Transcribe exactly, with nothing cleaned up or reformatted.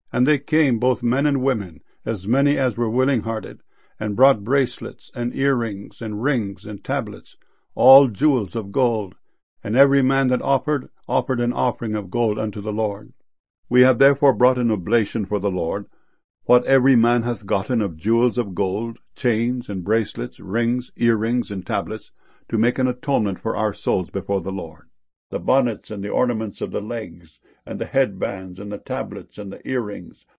And they came, both men and women, as many as were willing-hearted, and brought bracelets, and earrings, and rings, and tablets, all jewels of gold. And every man that offered, offered an offering of gold unto the Lord. We have therefore brought an oblation for the Lord, what every man hath gotten of jewels of gold, chains, and bracelets, rings, earrings, and tablets, to make an atonement for our souls before the Lord. The bonnets and the ornaments of the legs, and the headbands, and the tablets, and the earrings,